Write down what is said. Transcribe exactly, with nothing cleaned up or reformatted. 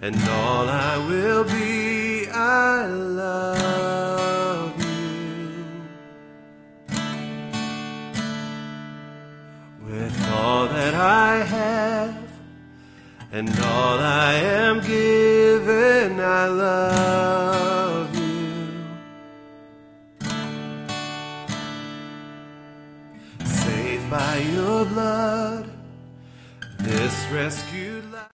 and all I will be. I love you. With all that I have and all I am given, I love you. Saved by your blood, this rescued life.